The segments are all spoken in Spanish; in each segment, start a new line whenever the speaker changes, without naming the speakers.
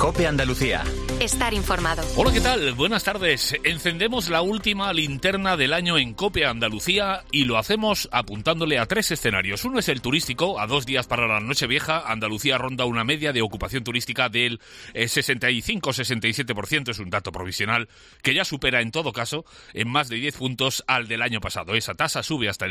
COPE Andalucía.
Estar informado.
Hola, ¿qué tal? Buenas tardes. Encendemos la última linterna del año en COPE Andalucía y lo hacemos apuntándole a 3 escenarios. Uno es el turístico. A 2 días para la Nochevieja, Andalucía ronda una media de ocupación turística del 65-67%. Es un dato provisional que ya supera en todo caso en más de 10 puntos al del año pasado. Esa tasa sube hasta el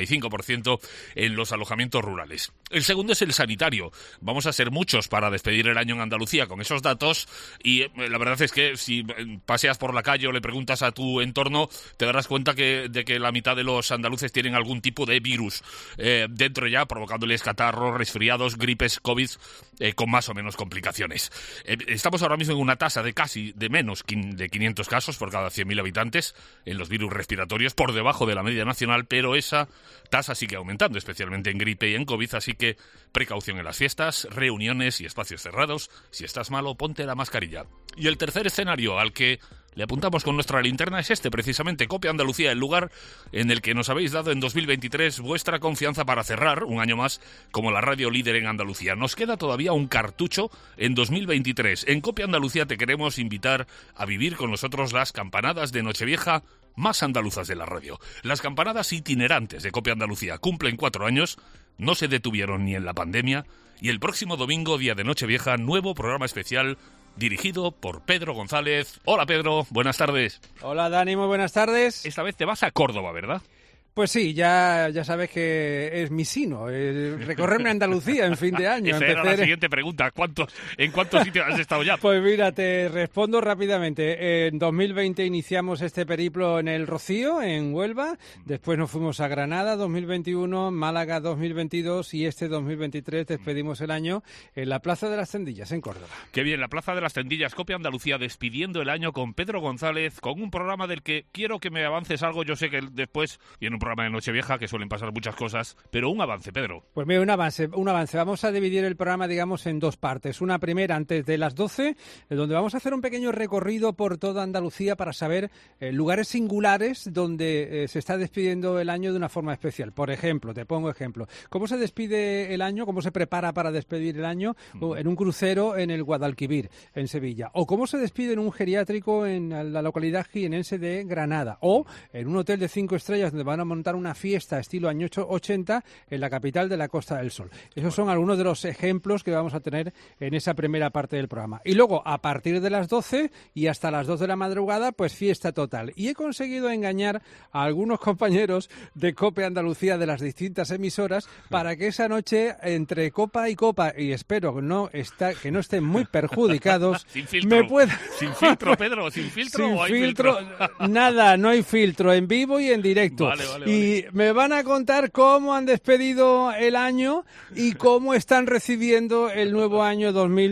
75% en los alojamientos rurales. El segundo es el sanitario. Vamos a ser muchos para despedir el año en Andalucía con esos datos y la verdad es que si paseas por la calle o le preguntas a tu entorno te darás cuenta de que la mitad de los andaluces tienen algún tipo de virus dentro ya, provocándoles catarros, resfriados, gripes, COVID con más o menos complicaciones. Estamos ahora mismo en una tasa de menos de 500 casos por cada 100.000 habitantes en los virus respiratorios, por debajo de la media nacional, pero esa tasa sigue aumentando, especialmente en gripe y en COVID, así que precaución en las fiestas, reuniones y espacios cerrados. Si estás malo, ponte la mascarilla. Y el tercer escenario al que le apuntamos con nuestra linterna es precisamente COPE Andalucía, el lugar en el que nos habéis dado en 2023 vuestra confianza para cerrar un año más como la radio líder en Andalucía. Nos queda todavía un cartucho en 2023. En COPE Andalucía te queremos invitar a vivir con nosotros las campanadas de Nochevieja más andaluzas de la radio. Las campanadas itinerantes de COPE Andalucía cumplen 4 años, no se detuvieron ni en la pandemia, y el próximo domingo, día de Nochevieja, nuevo programa especial dirigido por Pedro González. Hola Pedro, buenas tardes.
Hola Dani, muy buenas tardes.
Esta vez te vas a Córdoba, ¿verdad?
Pues sí, ya sabes que es mi sino, recorrerme Andalucía en fin de año.
Esa era la siguiente pregunta. ¿En cuántos sitios has estado ya?
Pues mira, te respondo rápidamente. En 2020 iniciamos este periplo en El Rocío, en Huelva. Después nos fuimos a Granada, 2021, Málaga, 2022 y este 2023 despedimos el año en la Plaza de las Tendillas, en Córdoba.
Qué bien, la Plaza de las Tendillas, COPE Andalucía, despidiendo el año con Pedro González, con un programa del que quiero que me avances algo. Yo sé que después viene un programa de Nochevieja, que suelen pasar muchas cosas, pero un avance, Pedro.
Pues mira, un avance. Vamos a dividir el programa, digamos, en 2 partes. Una primera antes de las 12, donde vamos a hacer un pequeño recorrido por toda Andalucía para saber lugares singulares donde se está despidiendo el año de una forma especial. Por ejemplo, te pongo ejemplo. ¿Cómo se despide el año? ¿Cómo se prepara para despedir el año? En un crucero en el Guadalquivir, en Sevilla. O cómo se despide en un geriátrico en la localidad jienense de Granada. O en un hotel de 5 estrellas donde van a montar una fiesta estilo año 80 en la capital de la Costa del Sol. Esos son algunos de los ejemplos que vamos a tener en esa primera parte del programa. Y luego, a partir de las 12 y hasta las 2 de la madrugada, pues fiesta total. Y he conseguido engañar a algunos compañeros de COPE Andalucía de las distintas emisoras para que esa noche, entre copa y copa, y espero que no estén muy perjudicados,
sin filtro. Sin filtro, Pedro, sin filtro.
Sin
¿o hay
filtro? Nada, no hay filtro, en vivo y en directo.
Vale.
Y me van a contar cómo han despedido el año y cómo están recibiendo el nuevo año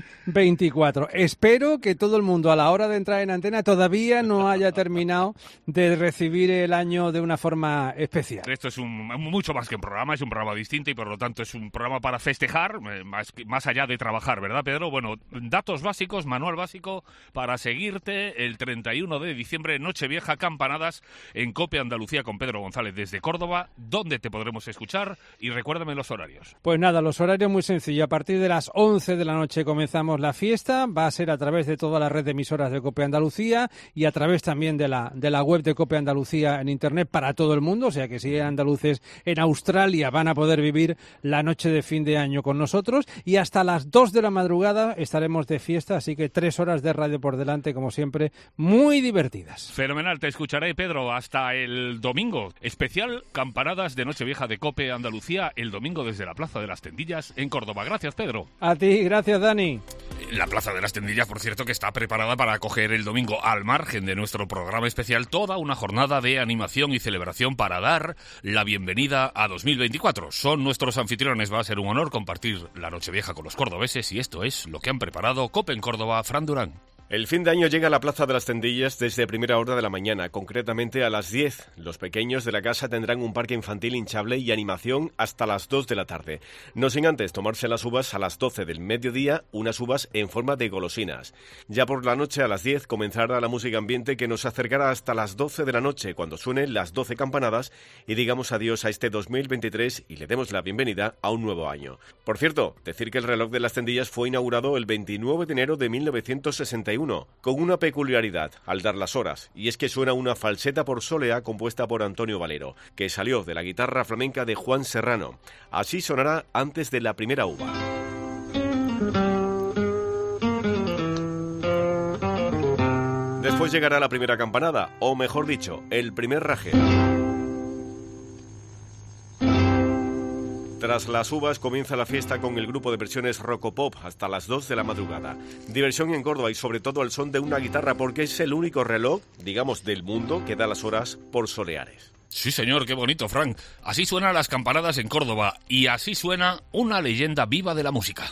2024. Espero que todo el mundo a la hora de entrar en antena todavía no haya terminado de recibir el año de una forma especial.
Esto es mucho más que un programa, es un programa distinto y por lo tanto es un programa para festejar, más allá de trabajar, ¿verdad, Pedro? Bueno, datos básicos, manual básico para seguirte el 31 de diciembre, Nochevieja, campanadas en COPE Andalucía con Pedro González desde Córdoba. ¿Dónde te podremos escuchar? Y recuérdame los horarios.
Pues nada, los horarios muy sencillos. A partir de las 11 de la noche comenzamos la fiesta. Va a ser a través de toda la red de emisoras de COPE Andalucía y a través también de la web de COPE Andalucía en internet para todo el mundo. O sea que si hay andaluces en Australia van a poder vivir la noche de fin de año con nosotros. Y hasta las 2 de la madrugada estaremos de fiesta. Así que 3 horas de radio por delante, como siempre, muy divertidas.
Fenomenal, te escucharé, Pedro, hasta el domingo. Especial campanadas de Nochevieja de COPE Andalucía el domingo desde la Plaza de las Tendillas en Córdoba. Gracias, Pedro.
A ti, gracias, Dani.
La Plaza de las Tendillas, por cierto, que está preparada para acoger el domingo, al margen de nuestro programa especial, toda una jornada de animación y celebración para dar la bienvenida a 2024. Son nuestros anfitriones. Va a ser un honor compartir la Nochevieja con los cordobeses y esto es lo que han preparado COPE en Córdoba, Fran Durán.
El fin de año llega a la Plaza de las Tendillas desde primera hora de la mañana, concretamente a las 10. Los pequeños de la casa tendrán un parque infantil hinchable y animación hasta las 2 de la tarde. No sin antes tomarse las uvas a las 12 del mediodía, unas uvas en forma de golosinas. Ya por la noche a las 10 comenzará la música ambiente que nos acercará hasta las 12 de la noche, cuando suenen las 12 campanadas y digamos adiós a este 2023 y le demos la bienvenida a un nuevo año. Por cierto, decir que el reloj de las Tendillas fue inaugurado el 29 de enero de 1961. Con una peculiaridad al dar las horas, y es que suena una falseta por solea compuesta por Antonio Valero, que salió de la guitarra flamenca de Juan Serrano. Así sonará antes de la primera uva. Después llegará la primera campanada, o mejor dicho, el primer raje. Tras las uvas comienza la fiesta con el grupo de versiones Rocopop hasta las 2 de la madrugada. Diversión en Córdoba y sobre todo al son de una guitarra porque es el único reloj, digamos, del mundo que da las horas por soleares.
Sí, señor, qué bonito, Frank. Así suenan las campanadas en Córdoba y así suena una leyenda viva de la música.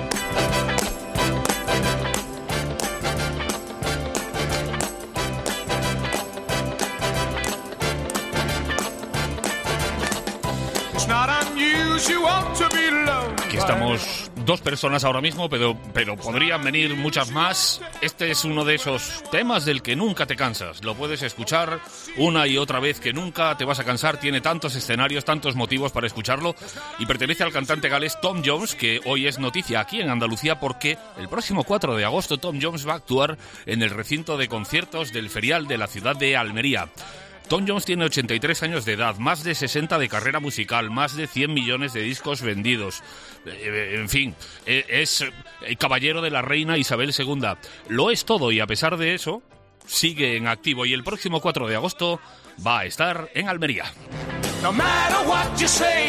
Aquí estamos dos personas ahora mismo, pero podrían venir muchas más. Este es uno de esos temas del que nunca te cansas. Lo puedes escuchar una y otra vez que nunca te vas a cansar. Tiene tantos escenarios, tantos motivos para escucharlo. Y pertenece al cantante galés Tom Jones, que hoy es noticia aquí en Andalucía porque el próximo 4 de agosto Tom Jones va a actuar en el recinto de conciertos del Ferial de la ciudad de Almería. Tom Jones tiene 83 años de edad, más de 60 de carrera musical, más de 100 millones de discos vendidos. En fin, es el caballero de la reina Isabel II. Lo es todo y a pesar de eso, sigue en activo y el próximo 4 de agosto va a estar en Almería. No matter what you say.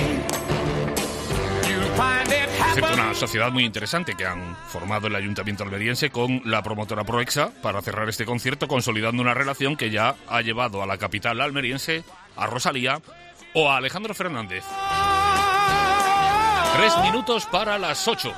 Es una sociedad muy interesante que han formado el Ayuntamiento almeriense con la promotora Proexa para cerrar este concierto, consolidando una relación que ya ha llevado a la capital almeriense, a Rosalía o a Alejandro Fernández. 3 minutos para las 8.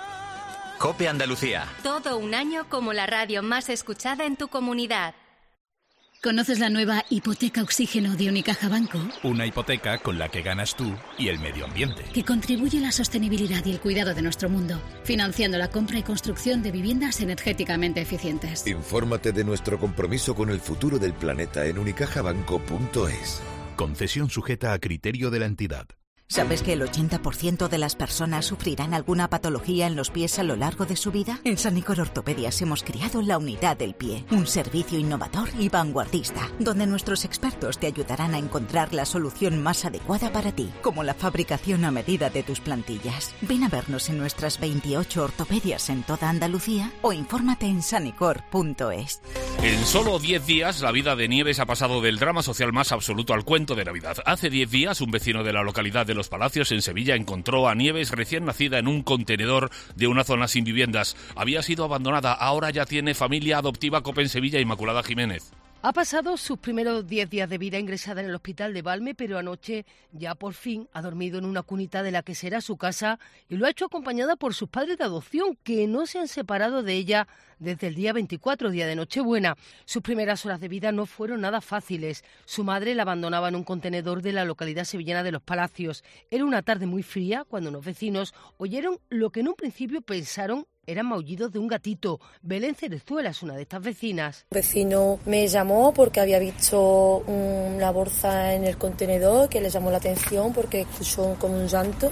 COPE Andalucía.
Todo un año como la radio más escuchada en tu comunidad.
¿Conoces la nueva hipoteca oxígeno de Unicaja Banco?
Una hipoteca con la que ganas tú y el medio ambiente.
Que contribuye a la sostenibilidad y el cuidado de nuestro mundo, financiando la compra y construcción de viviendas energéticamente eficientes.
Infórmate de nuestro compromiso con el futuro del planeta en unicajabanco.es.
Concesión sujeta a criterio de la entidad.
¿Sabes que el 80% de las personas sufrirán alguna patología en los pies a lo largo de su vida? En Sanicor Ortopedias hemos creado la Unidad del Pie, un servicio innovador y vanguardista, donde nuestros expertos te ayudarán a encontrar la solución más adecuada para ti, como la fabricación a medida de tus plantillas. Ven a vernos en nuestras 28 ortopedias en toda Andalucía o infórmate en sanicor.es.
En solo 10 días, la vida de Nieves ha pasado del drama social más absoluto al cuento de Navidad. Hace 10 días, un vecino de la localidad de Los Palacios, en Sevilla, encontró a Nieves recién nacida en un contenedor de una zona sin viviendas. Había sido abandonada, ahora ya tiene familia adoptiva. COPE en Sevilla, Inmaculada Jiménez.
Ha pasado sus primeros 10 días de vida ingresada en el hospital de Valme, pero anoche ya por fin ha dormido en una cunita de la que será su casa y lo ha hecho acompañada por sus padres de adopción, que no se han separado de ella desde el día 24, día de Nochebuena. Sus primeras horas de vida no fueron nada fáciles. Su madre la abandonaba en un contenedor de la localidad sevillana de Los Palacios. Era una tarde muy fría cuando unos vecinos oyeron lo que en un principio pensaron eran maullidos de un gatito. Belén Cerezuela es una de estas vecinas.
Un vecino me llamó porque había visto una bolsa en el contenedor que le llamó la atención porque escuchó como un llanto,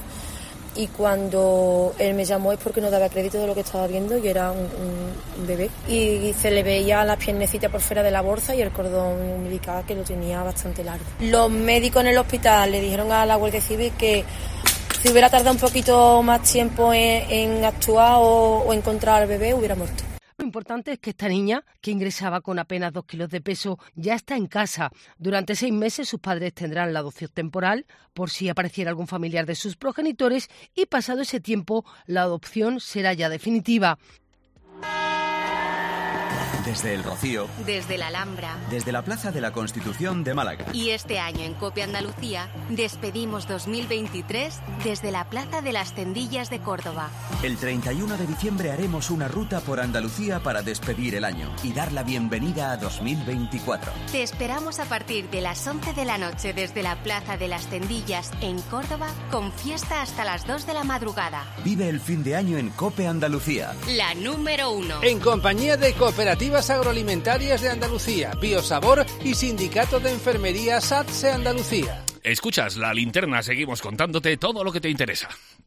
y cuando él me llamó es porque no daba crédito de lo que estaba viendo y era un bebé. Y se le veía las piernecitas por fuera de la bolsa y el cordón umbilical que lo tenía bastante largo. Los médicos en el hospital le dijeron a la Guardia Civil que si hubiera tardado un poquito más tiempo en actuar o encontrar al bebé, hubiera muerto.
Lo importante es que esta niña, que ingresaba con apenas 2 kilos de peso, ya está en casa. Durante 6 meses sus padres tendrán la adopción temporal por si apareciera algún familiar de sus progenitores y pasado ese tiempo la adopción será ya definitiva.
desde El Rocío,
desde la Alhambra,
desde la Plaza de la Constitución de Málaga.
Y este año en COPE Andalucía despedimos 2023 desde la Plaza de las Tendillas de Córdoba.
El 31 de diciembre haremos una ruta por Andalucía para despedir el año y dar la bienvenida a 2024.
Te esperamos a partir de las 11 de la noche desde la Plaza de las Tendillas en Córdoba, con fiesta hasta las 2 de la madrugada.
Vive el fin de año en COPE Andalucía.
La número 1.
En compañía de Cooperativas Agroalimentarias de Andalucía, Biosabor y Sindicato de Enfermería SATSE Andalucía.
Escuchas La Linterna, seguimos contándote todo lo que te interesa.